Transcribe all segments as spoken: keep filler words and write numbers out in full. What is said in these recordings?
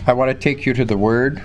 I want to take you to the Word.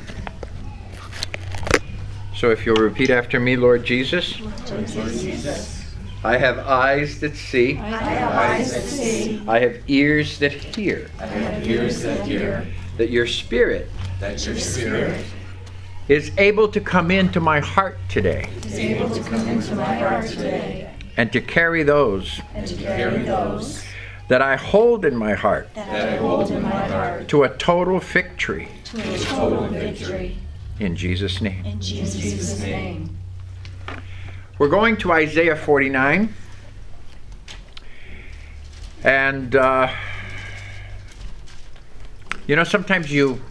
So if you'll repeat after me, Lord Jesus. Lord Jesus. I have eyes that see. I have eyes that see. I have ears that hear. I have ears that hear. That your Spirit That your Spirit is able to come into my heart today. is able to come into my heart today. And to carry those And to carry those that I hold in my heart that I hold in my heart to a total victory. to a total victory. In Jesus' name. In Jesus' name. We're going to Isaiah forty-nine. And, uh, you know, sometimes you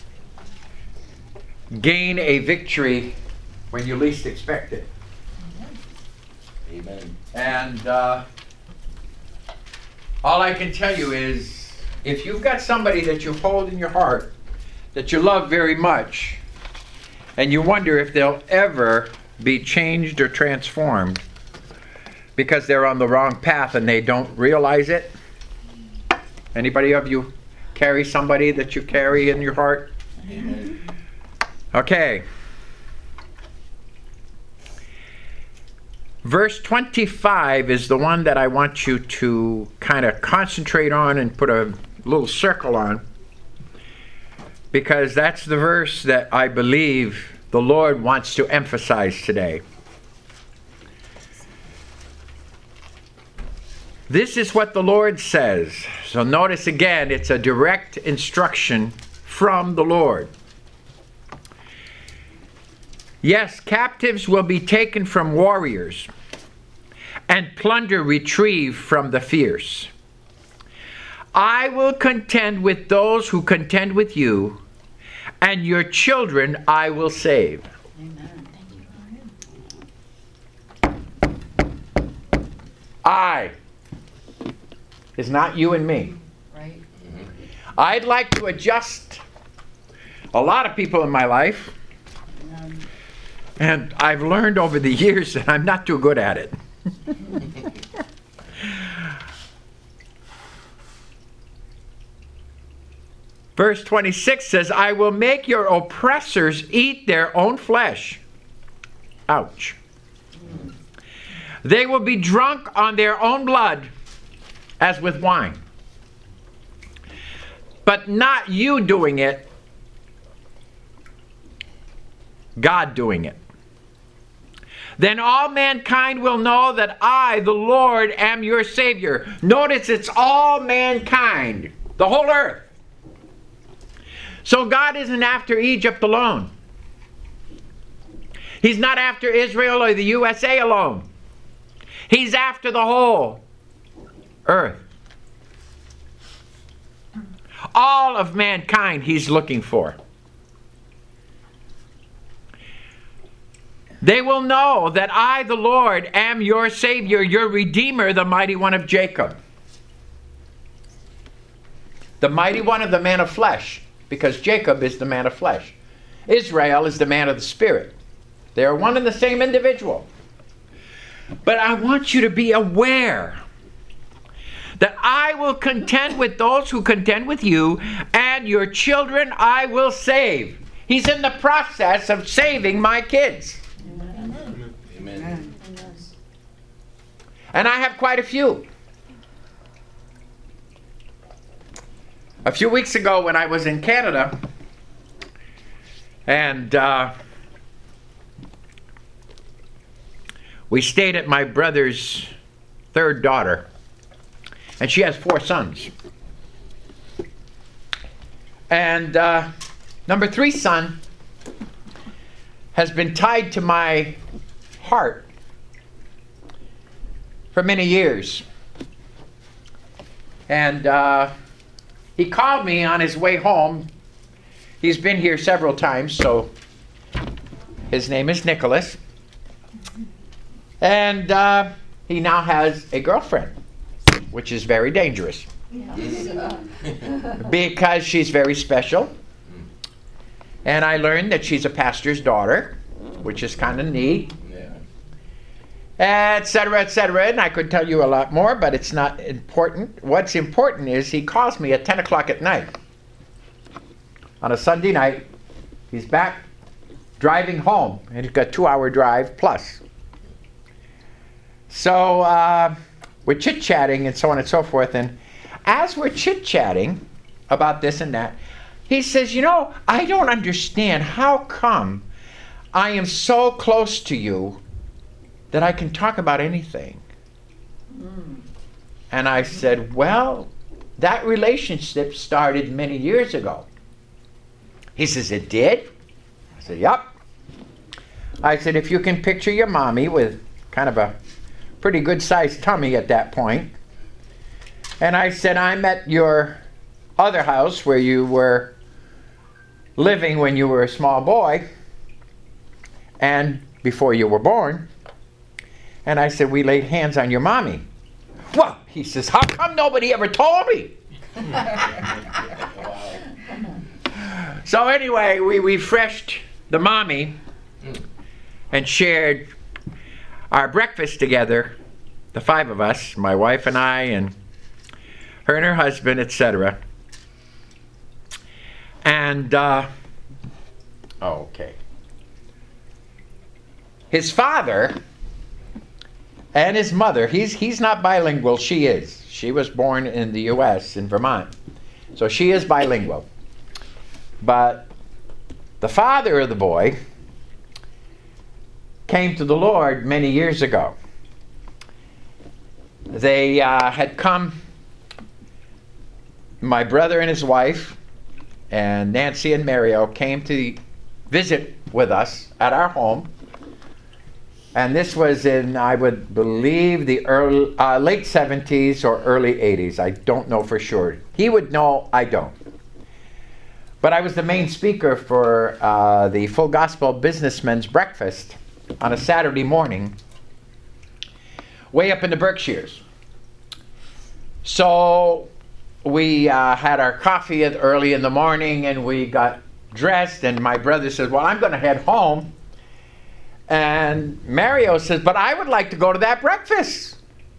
gain a victory when you least expect it. Amen. And uh, all I can tell you is, if you've got somebody that you hold in your heart, that you love very much, and you wonder if they'll ever be changed or transformed because they're on the wrong path and they don't realize it. Anybody of you carry somebody that you carry in your heart? Amen. Okay. Verse twenty-five is the one that I want you to kind of concentrate on and put a little circle on, because that's the verse that I believe the Lord wants to emphasize today. This is what the Lord says. So notice again, it's a direct instruction from the Lord. Yes, captives will be taken from warriors, and plunder retrieved from the fierce. I will contend with those who contend with you, and your children I will save. Amen. Thank you. I is not you and me. Right. I'd like to adjust a lot of people in my life, Amen. and I've learned over the years that I'm not too good at it. Verse twenty-six says, I will make your oppressors eat their own flesh. Ouch. They will be drunk on their own blood as with wine. But not you doing it, God doing it. Then all mankind will know that I, the Lord, am your Savior. Notice it's all mankind, the whole earth. So God isn't after Egypt alone. He's not after Israel or the U S A alone. He's after the whole earth. All of mankind he's looking for. They will know that I, the Lord, am your Savior, your Redeemer, the mighty one of Jacob. The mighty one of the man of flesh, because Jacob is the man of flesh. Israel is the man of the spirit. They are one and the same individual. But I want you to be aware that I will contend with those who contend with you, and your children I will save. He's in the process of saving my kids. Amen. Amen. And I have quite a few. A few weeks ago when I was in Canada, and uh, we stayed at my brother's third daughter, and she has four sons. And uh, number three son has been tied to my heart for many years. And uh, he called me on his way home. He's been here several times, so his name is Nicholas. And uh, he now has a girlfriend, which is very dangerous. Because she's very special. And I learned that she's a pastor's daughter, which is kind of neat. Et cetera, et cetera. And I could tell you a lot more, but it's not important. What's important is he calls me at ten o'clock at night. on a Sunday night. He's back driving home, and he's got a two-hour drive plus. So uh, we're chit-chatting and so on and so forth, and as we're chit-chatting about this and that, he says, you know, I don't understand how come I am so close to you that I can talk about anything. Mm. And I said, well, that relationship started many years ago. He says, it did? I said, yep. I said, if you can picture your mommy with kind of a pretty good sized tummy at that point. And I said, I'm at your other house where you were living when you were a small boy and before you were born. And I said, we laid hands on your mommy. Well, he says, how come nobody ever told me? So anyway, we refreshed the mommy and shared our breakfast together, the five of us, my wife and I, and her and her husband, et cetera. And, uh, oh, okay. His father and his mother, he's, he's not bilingual, she is. She was born in the U S, in Vermont. So she is bilingual. But the father of the boy came to the Lord many years ago. They uh, had come, my brother and his wife, and Nancy and Mario came to visit with us at our home. And this was in, I would believe, the early, uh, late seventies or early eighties. I don't know for sure. He would know, I don't. But I was the main speaker for uh, the Full Gospel Businessmen's Breakfast on a Saturday morning, way up in the Berkshires. So we uh, had our coffee at early in the morning, and we got dressed, and my brother says, well, I'm going to head home. And Mario says, but I would like to go to that breakfast.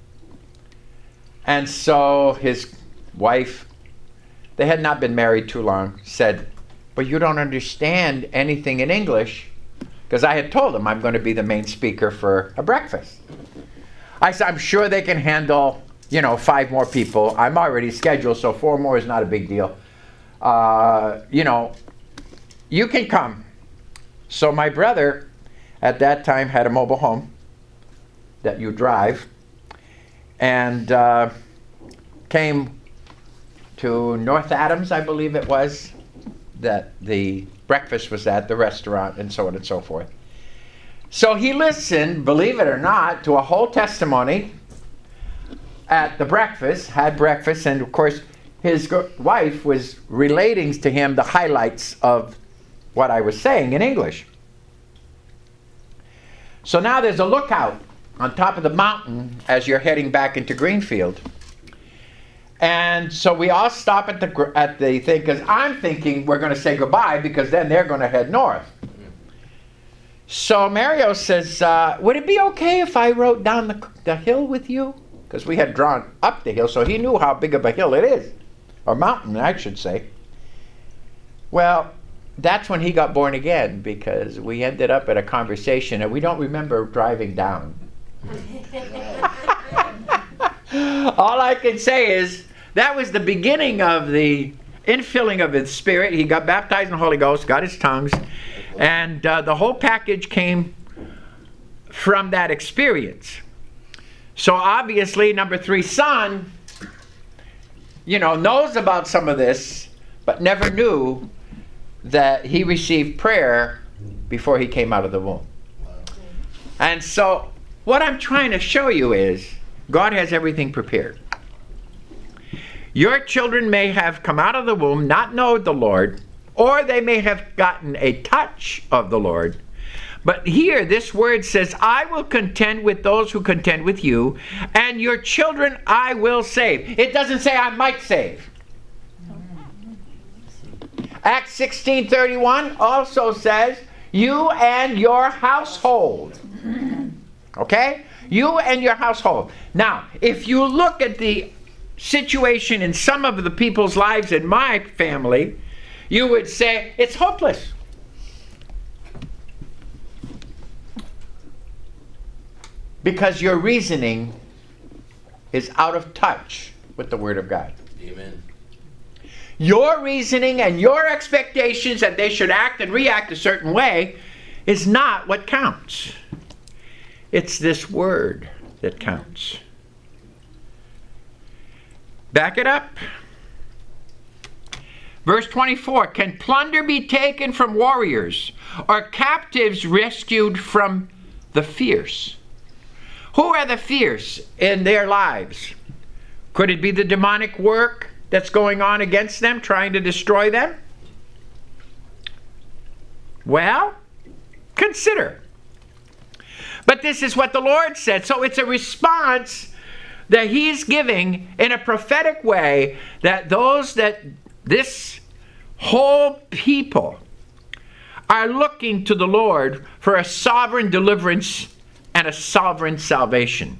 And so his wife, they had not been married too long, said, but you don't understand anything in English, because I had told him I'm going to be the main speaker for a breakfast. I said, I'm sure they can handle, you know, five more people. I'm already scheduled, so four more is not a big deal. Uh, you know, you can come. So my brother at that time had a mobile home that you drive, and uh, came to North Adams, I believe it was, that the breakfast was at, the restaurant, and so on and so forth. So he listened, believe it or not, to a whole testimony at the breakfast, had breakfast, and of course his go- wife was relating to him the highlights of what I was saying in English. So now there's a lookout on top of the mountain as you're heading back into Greenfield. And so we all stop at the at the thing, because I'm thinking we're going to say goodbye, because then they're going to head north. So Mario says, uh, would it be okay if I rode down the, the hill with you? Because we had drawn up the hill, so he knew how big of a hill it is. Or mountain, I should say. Well, that's when he got born again, because we ended up at a conversation, and we don't remember driving down. All I can say is, that was the beginning of the infilling of his spirit. He got baptized in the Holy Ghost, got his tongues, and uh, the whole package came from that experience. So obviously, number three son, you know, knows about some of this, but never knew that he received prayer before he came out of the womb. And so what I'm trying to show you is, God has everything prepared. Your children may have come out of the womb, not known the Lord, or they may have gotten a touch of the Lord. But here, this word says, I will contend with those who contend with you, and your children I will save. It doesn't say I might save. Acts sixteen thirty-one also says, you and your household. Okay? You and your household. Now, if you look at the situation in some of the people's lives in my family, you would say it's hopeless. Because your reasoning is out of touch with the Word of God. Amen. Your reasoning and your expectations that they should act and react a certain way is not what counts. It's this Word that counts. Back it up. Verse twenty-four, can plunder be taken from warriors, or captives rescued from the fierce? Who are the fierce in their lives? Could it be the demonic work that's going on against them, trying to destroy them? Well, consider. But this is what the Lord said. So it's a response that He's giving in a prophetic way, that those that this whole people are looking to the Lord for a sovereign deliverance and a sovereign salvation.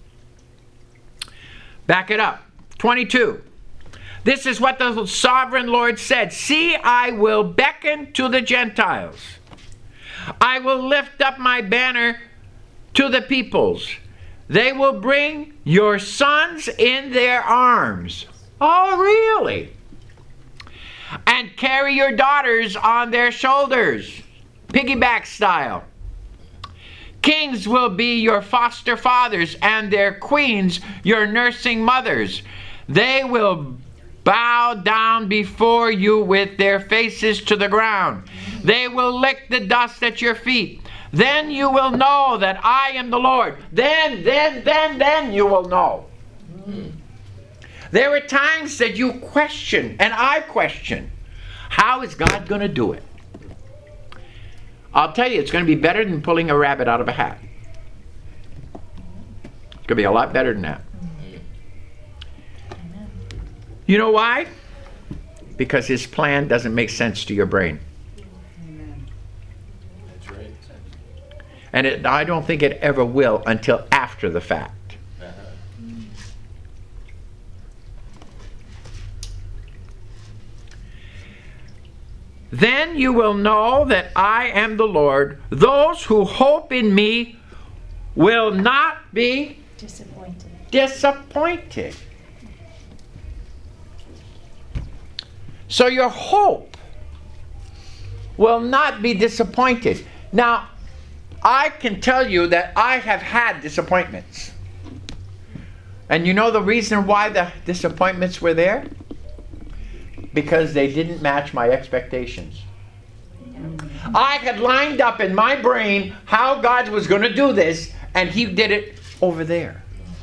Back it up. twenty-two. This is what the sovereign Lord said. See, I will beckon to the Gentiles. I will lift up my banner to the peoples. They will bring your sons in their arms. Oh, really? And carry your daughters on their shoulders. Piggyback style. Kings will be your foster fathers, and their queens your nursing mothers. They will bow down before you with their faces to the ground. They will lick the dust at your feet. Then you will know that I am the Lord. Then, then, then, then you will know. Mm. There are times that you question, and I question, how is God going to do it? I'll tell you, it's going to be better than pulling a rabbit out of a hat. It's going to be a lot better than that. You know why? Because His plan doesn't make sense to your brain. That's right. And it, I don't think it ever will until after the fact. Uh-huh. Then you will know that I am the Lord. Those who hope in me will not be disappointed. disappointed. So your hope will not be disappointed. Now, I can tell you that I have had disappointments. And you know the reason why the disappointments were there? Because they didn't match my expectations. I had lined up in my brain how God was going to do this, and He did it over there.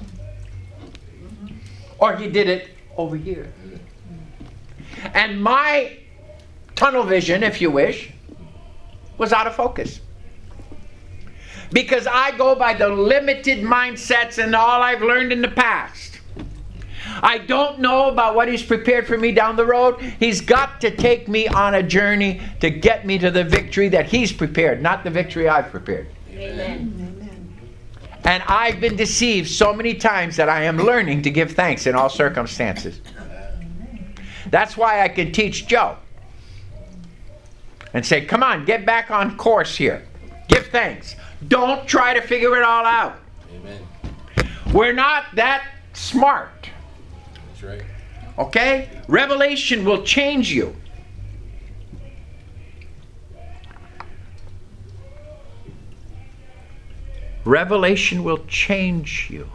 Or He did it over here. And my tunnel vision, if you wish, was out of focus. Because I go by the limited mindsets and all I've learned in the past. I don't know about what He's prepared for me down the road. He's got to take me on a journey to get me to the victory that He's prepared, not the victory I've prepared. Amen. And I've been deceived so many times that I am learning to give thanks in all circumstances. That's why I can teach Joe and say, come on, get back on course here. Give thanks. Don't try to figure it all out. Amen. We're not that smart. That's right. Okay? Revelation will change you. Revelation will change you.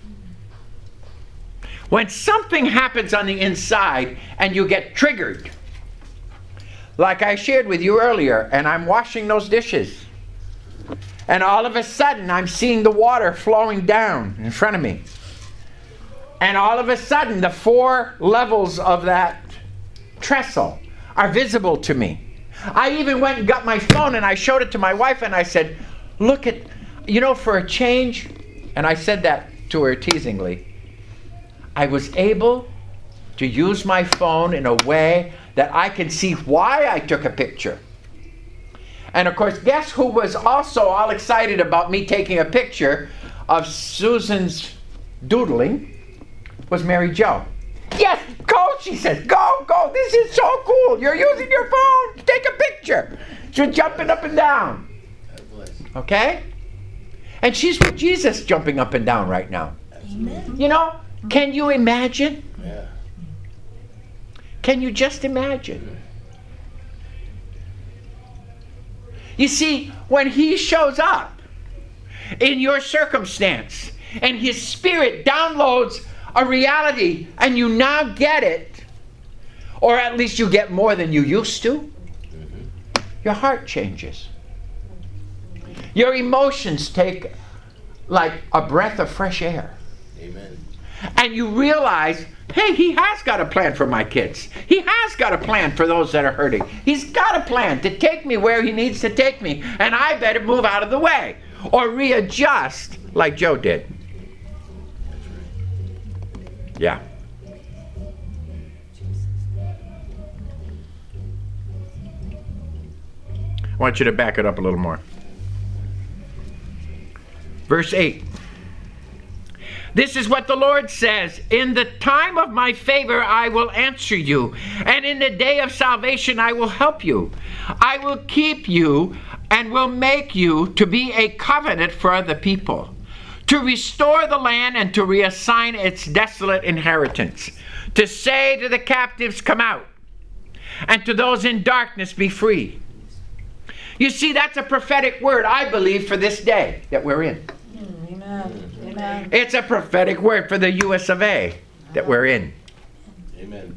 When something happens on the inside and you get triggered, like I shared with you earlier, and I'm washing those dishes, and all of a sudden I'm seeing the water flowing down in front of me. And all of a sudden the four levels of that trestle are visible to me. I even went and got my phone and I showed it to my wife and I said, look at, you know, for a change, and I said that to her teasingly, I was able to use my phone in a way that I can see why I took a picture. And of course, guess who was also all excited about me taking a picture of Susan's doodling? Was Mary Jo. Yes, Coach, she says. Go, go. This is so cool. You're using your phone to take a picture. She's jumping up and down. Okay? And she's with Jesus jumping up and down right now. Amen. You know, can you imagine? Yeah. Can you just imagine? You see, when he shows up in your circumstance and his spirit downloads a reality and you now get it, or at least you get more than you used to, your heart changes. Your emotions take like a breath of fresh air. Amen. And you realize, hey, he has got a plan for my kids. He has got a plan for those that are hurting. He's got a plan to take me where he needs to take me. And I better move out of the way or readjust like Joe did. Yeah. I want you to back it up a little more. Verse eight. This is what the Lord says. In the time of my favor I will answer you, and in the day of salvation I will help you. I will keep you and will make you to be a covenant for the people, to restore the land and to reassign its desolate inheritance, to say to the captives, come out, and to those in darkness, be free. You see, that's a prophetic word, I believe, for this day that we're in. Amen. Amen. It's a prophetic word for the U S of A that we're in. Amen.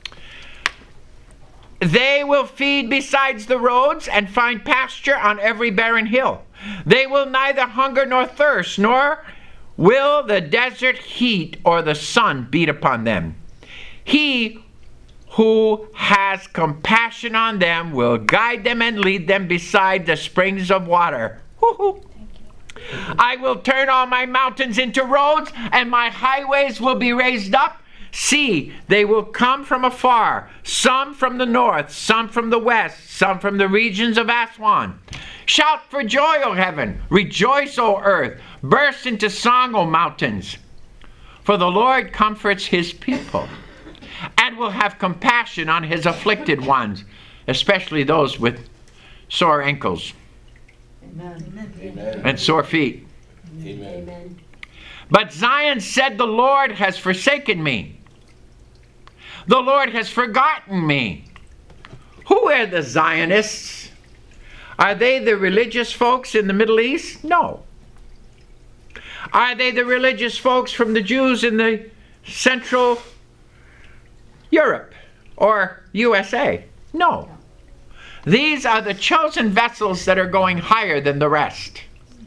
They will feed besides the roads and find pasture on every barren hill. They will neither hunger nor thirst, nor will the desert heat or the sun beat upon them. He who has compassion on them will guide them and lead them beside the springs of water. Woo-hoo. I will turn all my mountains into roads, and my highways will be raised up. See, they will come from afar, some from the north, some from the west, some from the regions of Aswan. Shout for joy, O heaven! Rejoice, O earth! Burst into song, O mountains! For the Lord comforts his people, and will have compassion on his afflicted ones, especially those with sore ankles Amen. Amen. and sore feet. Amen. But Zion said, the Lord has forsaken me. The Lord has forgotten me. Who are the Zionists? Are they the religious folks in the Middle East? No. Are they the religious folks from the Jews in the Central Europe or U S A? No. These are the chosen vessels that are going higher than the rest.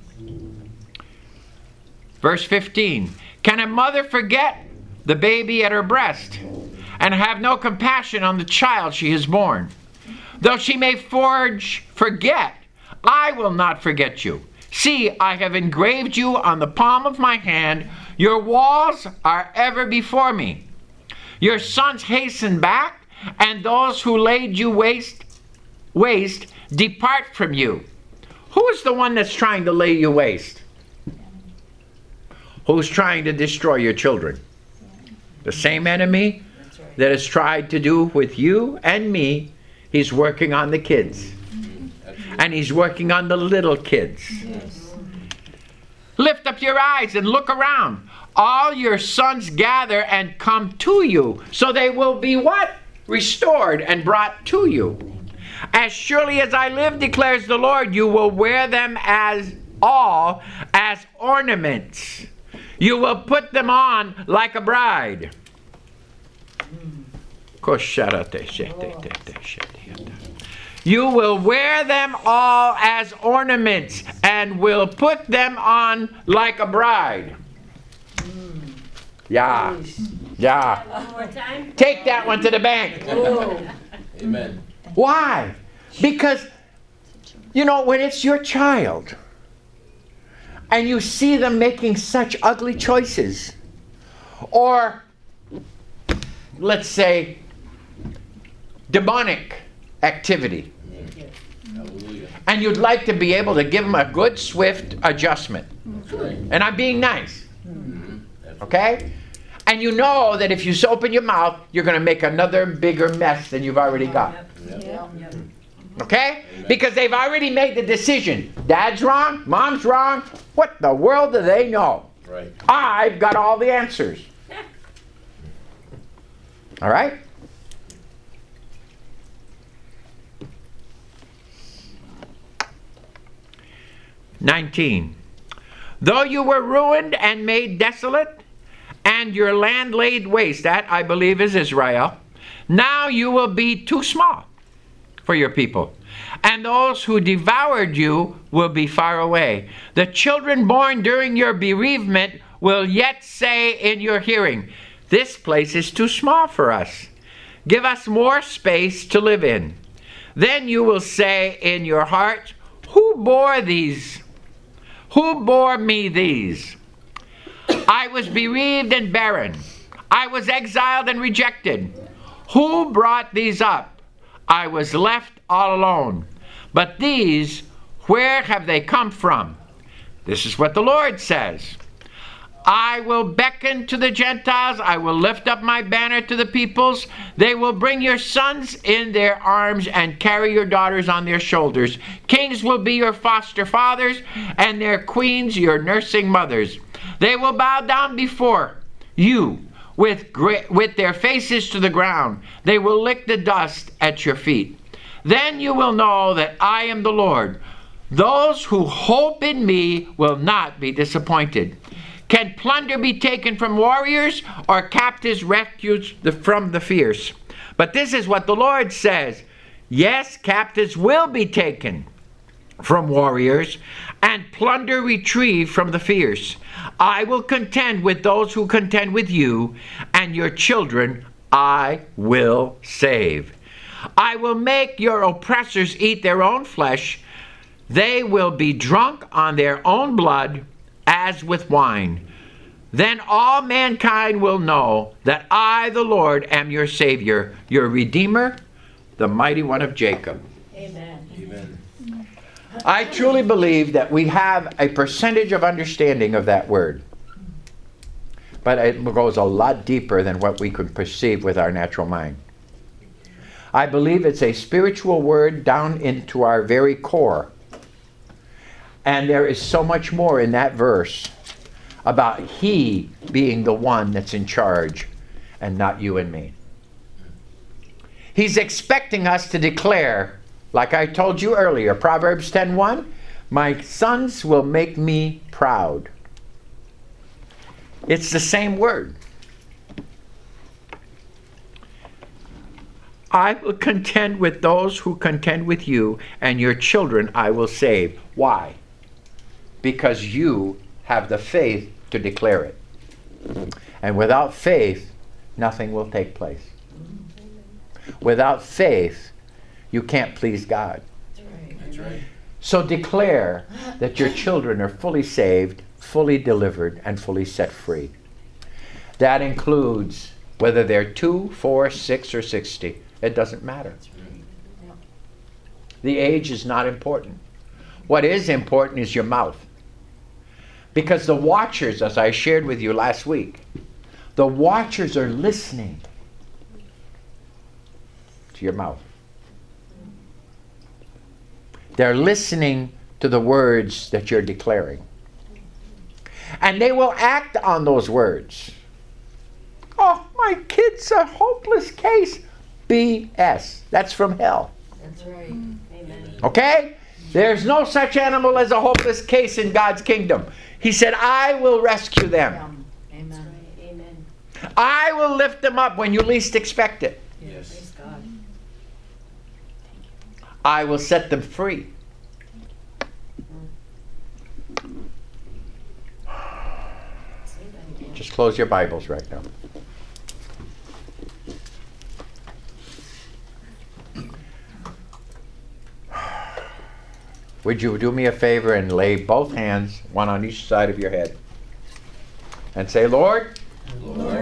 Verse fifteen. Can a mother forget the baby at her breast and have no compassion on the child she has born? Though she may forge forget, I will not forget you. See, I have engraved you on the palm of my hand. Your walls are ever before me. Your sons hasten back, and those who laid you waste waste depart from you. Who is the one that's trying to lay you waste? Who's trying to destroy your children? The same enemy that has tried to do with you and me. He's working on the kids. And he's working on the little kids. Yes. Lift up your eyes and look around. All your sons gather and come to you. So they will be what? Restored and brought to you. As surely as I live, declares the Lord, you will wear them as all as ornaments. You will put them on like a bride. You will wear them all as ornaments and will put them on like a bride. Yeah. Yeah. One more time. Take that one to the bank. Amen. Why? Because, you know, when it's your child and you see them making such ugly choices, or let's say demonic activity, Hallelujah. and you'd like to be able to give them a good, swift adjustment. That's right. And I'm being nice, That's okay? And you know that if you open your mouth, you're going to make another bigger mess than you've already got. Yep. Yep. Yep. Okay? Amen. Because they've already made the decision. Dad's wrong. Mom's wrong. What the world do they know? Right. I've got all the answers. All right? nineteen. Though you were ruined and made desolate, and your land laid waste, that I believe is Israel, now you will be too small for your people, and those who devoured you will be far away. The children born during your bereavement will yet say in your hearing, this place is too small for us. Give us more space to live in. Then you will say in your heart, who bore these? Who bore me these? I was bereaved and barren. I was exiled and rejected. Who brought these up? I was left all alone. But these, where have they come from? This is what the Lord says. I will beckon to the Gentiles. I will lift up my banner to the peoples. They will bring your sons in their arms and carry your daughters on their shoulders. Kings will be your foster fathers, and their queens your nursing mothers. They will bow down before you with, gra- with their faces to the ground. They will lick the dust at your feet. Then you will know that I am the Lord. Those who hope in me will not be disappointed. Can plunder be taken from warriors, or captives rescued from the fierce? But this is what the Lord says. Yes, captives will be taken from warriors, and plunder retrieved from the fierce. I will contend with those who contend with you, and your children I will save. I will make your oppressors eat their own flesh. They will be drunk on their own blood, as with wine. Then all mankind will know that I, the Lord, am your Savior, your Redeemer, the Mighty One of Jacob. Amen. Amen. I truly believe that we have a percentage of understanding of that word. But it goes a lot deeper than what we could perceive with our natural mind. I believe it's a spiritual word down into our very core. And there is so much more in that verse about He being the one that's in charge and not you and me. He's expecting us to declare, like I told you earlier, Proverbs ten one, my sons will make me proud. It's the same word. I will contend with those who contend with you, and your children I will save. Why? Because you have the faith to declare it. And without faith, nothing will take place. Without faith, you can't please God. That's right. So declare that your children are fully saved, fully delivered, and fully set free. That includes whether they're two, four, six, or sixty. It doesn't matter. The age is not important. What is important is your mouth. Because the watchers, as I shared with you last week, the watchers are listening to your mouth. They're listening to the words that you're declaring. And they will act on those words. Oh, my kid's a hopeless case. B S. That's from hell. That's right. Amen. Okay? There's no such animal as a hopeless case in God's kingdom. He said, I will rescue them. Amen. Amen. I will lift them up when you least expect it. Yes. Praise God. I will set them free. Say that again. Just close your Bibles right now. Would you do me a favor and lay both hands, one on each side of your head, and say, Lord, Lord,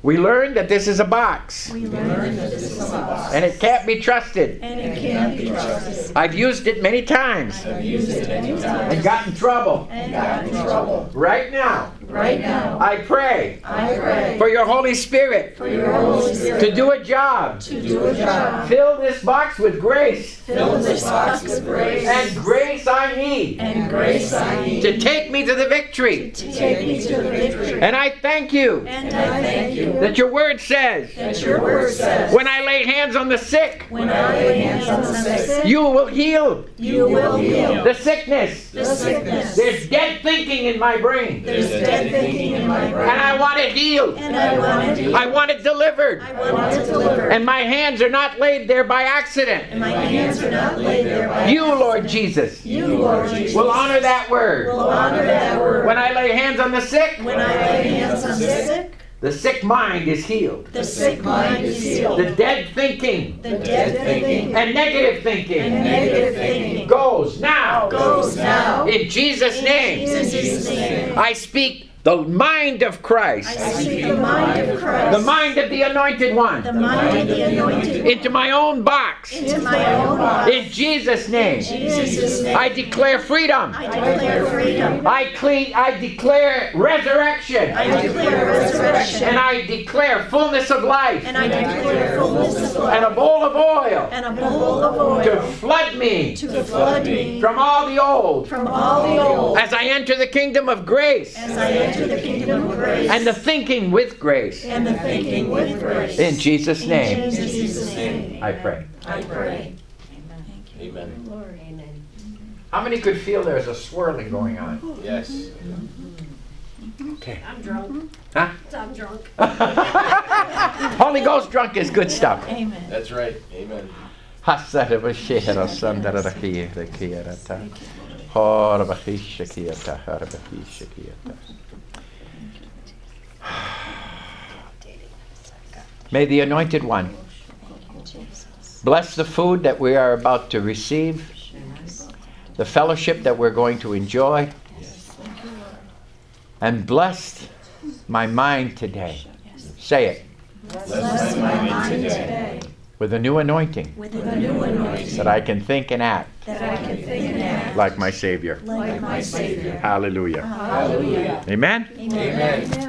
We learned that this is a box. We learned that this is a box. And it can't be trusted. And it can't be trusted. I've used it many times. I've used it many And times. got in trouble. And got in trouble. Right now, Right now, I pray I pray for your Holy Spirit for your Holy Spirit to do a job. to do a job. Fill this box with grace. Fill this box with grace. And grace I need And grace I need to take me to the victory. to take me to the victory. And I thank you And I thank you that your word says, that your word says, when I lay hands on the sick, when I lay hands on the sick, you will heal you will heal the sickness. the sickness. There's dead thinking in my brain. There's dead thinking in my And brain. I want it healed. And I want it I want it delivered. I want it delivered. And my hands are not laid there by accident. And my hands are not laid there by You, Lord Jesus, you, Lord Jesus, will honor that word. will honor that word. When I lay hands on the sick, When I lay hands on the sick, the sick mind is healed. the sick mind is healed. The dead thinking The dead thinking and negative and thinking negative thinking goes now. goes now. In Jesus' In name, Jesus' name. I speak the mind of Christ, I speak the mind of Christ, the mind of the Anointed the One, mind of the anointed one, into my own box. into my own body. In Jesus' name, Jesus' name. I declare freedom. I declare freedom. I, cle- I declare resurrection. I declare resurrection. And I declare fullness of life. And I declare fullness of And a life. bowl of oil And a bowl of to oil flood me to flood me from all the old from all the old as I enter the kingdom of grace as I enter the kingdom of grace and the thinking with grace. and the thinking with grace. In Jesus' In name, Jesus' name. I pray. I pray. Amen. Lord, amen. How many could feel there's a swirling going on? Yes. Okay. I'm drunk. Huh? I'm drunk. Holy Ghost drunk is good stuff. Amen. That's right. Amen. May the Anointed One bless the food that we are about to receive, the fellowship that we're going to enjoy, and bless my mind today. Say it. Bless my mind today With a new anointing with a new anointing that I can think and act that I can think and act like my Savior. like my Savior. Hallelujah. Hallelujah. Amen? Amen.